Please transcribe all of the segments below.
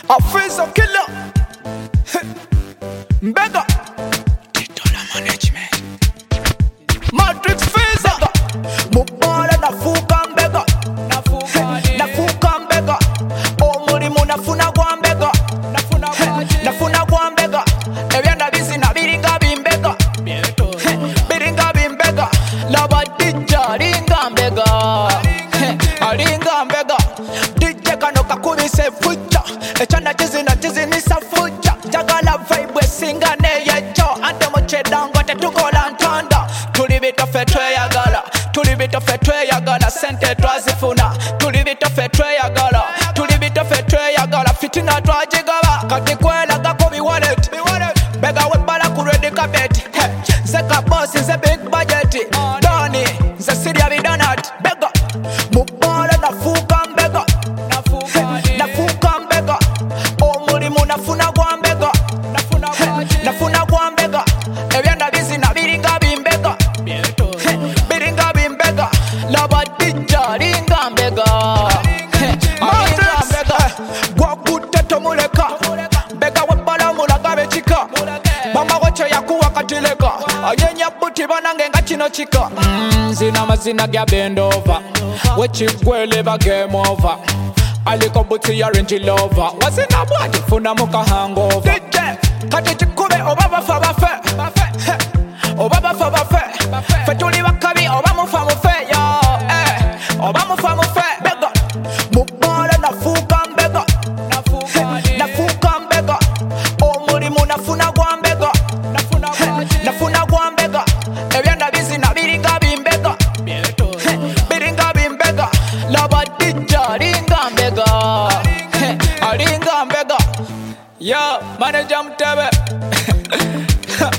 A face of killer. Mbega Titola management Matrix Phaser Mubala nafuka mbega Nafuka mbega Omulimu nafuna gwa mbega Nafuna gwa mbega Ebyanda bizina biringa bimbega Biringa bimbega Laba dija ringa mbega Aringa mbega Dije kano kakubise fuja Echana chizinisa fuja Jagala vibe singa neyecho Ante mochedango tetukola ntanda Tuli bito fetwe yagala Tuli bito fetwe yagala Sente twazifuna Tuli bito fetwe yagala Tuli bito fetwe yagala Fitina twajigaba Kati kwela gako biwanet Bega webala kuredi kabeti Zeka boss is a big budget Doni Nze siria bidonat Bega Mubala nafuka mbega Nafuka mbega Omulimu nafuna gwa mbega Nafuna gwa mbega Ebyanda bizina biringa bimbega Biringa bimbega Laba dija ringa mbega Aringa mbega Gwa gute tomuleka Mbega webala mulaga bechika Mama wacho yakuwa katileka Ayenya buti banange nga chino chika Zina mazina gya bend over Wechigwele ba game over Aliko buti ya Range Rover Wazina bwati funa muka hangover DJ Kati chikube obaba fa bafe Obaba fa bafe Fetuli wakabi oba mufa mufe yo Oba mufa mufe Bega Mubala nafuka mbega Nafuka mbega Omulimu nafuna gwa mbega Nafuna gwa mbega Ebyanda bizina biringa bimbega Biringa bimbega Laba dija ringa mbega Aringa mbega Yo, manager Mtebe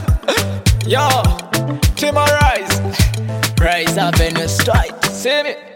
Yo, Timo Rise Rise up in the strike See me